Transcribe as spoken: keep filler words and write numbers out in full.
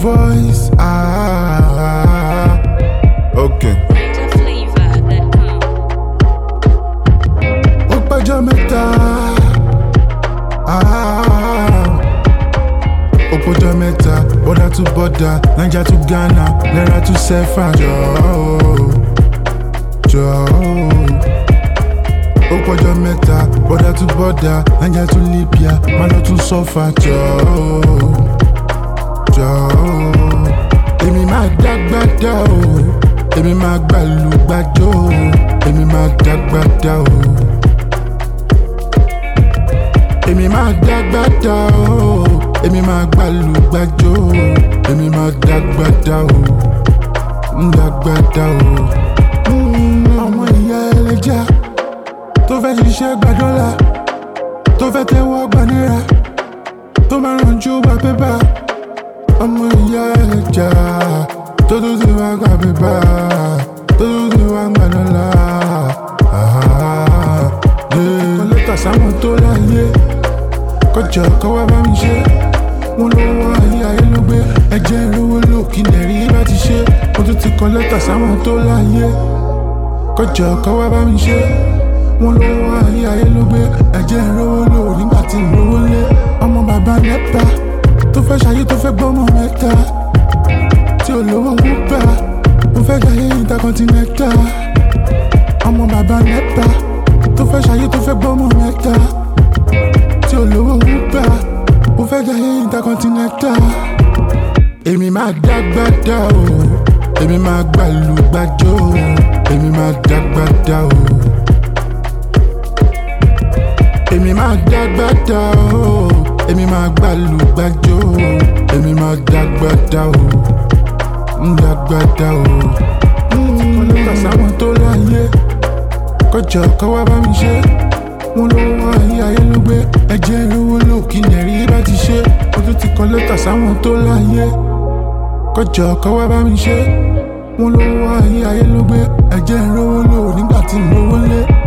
voice. Ah, okay. Ọjọ́ mẹ́ta, ah, ọjọ́ mẹ́ta, border to border, Niger to Ghana, Naira to Sefa. Jọ̀ọ́, jọ̀ọ́. Ọjọ́ mẹ́ta, border to border, Niger to Libya, Malo to suffer. Jọ̀ọ́, jọ̀ọ́. Èmi máa dàgbàdà o, èmi máa gbàlúgbàjò o, èmi máa dàgbàdà o. Èmi máa dàgbàdà o, èmi máa gbàlúgbàjò o, èmi máa dàgbàdà o, dàgbàdà o. Ọmọ ìyá ẹlẹ́jà tó fẹ́ ṣiṣẹ́ gba dọ́là, tó fẹ́ tẹ́wọ́ gba náírà, tó máa rànjú gba pépà. Ọmọ ìyá ẹlẹ́jà tó tún ti wá gba pépà, tó tún ti wá gba dọ́là. Kọ́lẹ́tà sáwọn tó láyé, kọjọ kọ́ wá bá mi ṣe. Wọ́n lówó ayé ayé ló gbé, ẹ̀jẹ̀ ìrówó lò kí nẹ̀rí bá ti ṣe. Mo tún ti kọ lẹ́tà sáwọn tó láyé, kọjọ kọ́ wá bá mi ṣe. Wọ́n lówó ayé ayé ló gbé, ẹ̀jẹ̀ ìrówó lò nígbà tí ìrówó lé. Ọmọ bàbá nẹ́pà tó fẹ́ ṣayé tó fẹ́ gbọ́mọ mẹ́ta, tí ò lówó wúpà, mo fẹ́ jayé intercontinental. Ọmọ bàbá nẹ́pà tó fẹ́ ṣayé tó fẹ́ gbọ́mọ mẹ́ta, tí olówó wúpà, mo fẹ́ jayé intercontinental. Èmi máa dàgbàdà o, èmi máa gbàlúgbàjò o, èmi máa dàgbàdà o. Èmi máa dàgbàdà o, èmi máa gbàlúgbàjò o, èmi máa dàgbàdà o, dàgbàdà o. Kọ́lẹ́tà sáwọn tó láyé, kọjọ kọ́ wá bá mi ṣe. Wọ́n lówó ayé ayé ló gbé, ẹ̀jẹ̀ ìrówó lò kí nẹ̀rí bá ti ṣe. Mo tún ti kọ lẹ́tà sáwọn tó láyé, kọjọ kọ́ wá bá mi ṣe. Wọ́n lówó ayé ayé ló gbé, ẹ̀jẹ̀ ìrówó lò nígbà tí ìrówó lé.